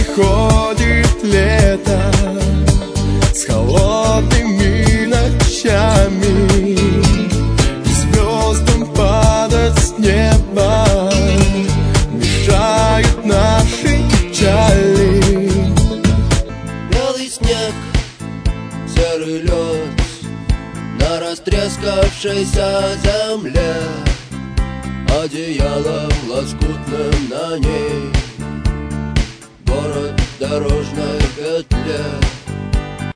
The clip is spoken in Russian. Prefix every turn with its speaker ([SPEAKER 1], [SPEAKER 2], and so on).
[SPEAKER 1] приходит лето с холодными ночами, звездам падать с неба мешают наши печали.
[SPEAKER 2] Белый снег, серый лед на растрескавшейся земле, одеялом лоскутным на ней город в дорожной петле.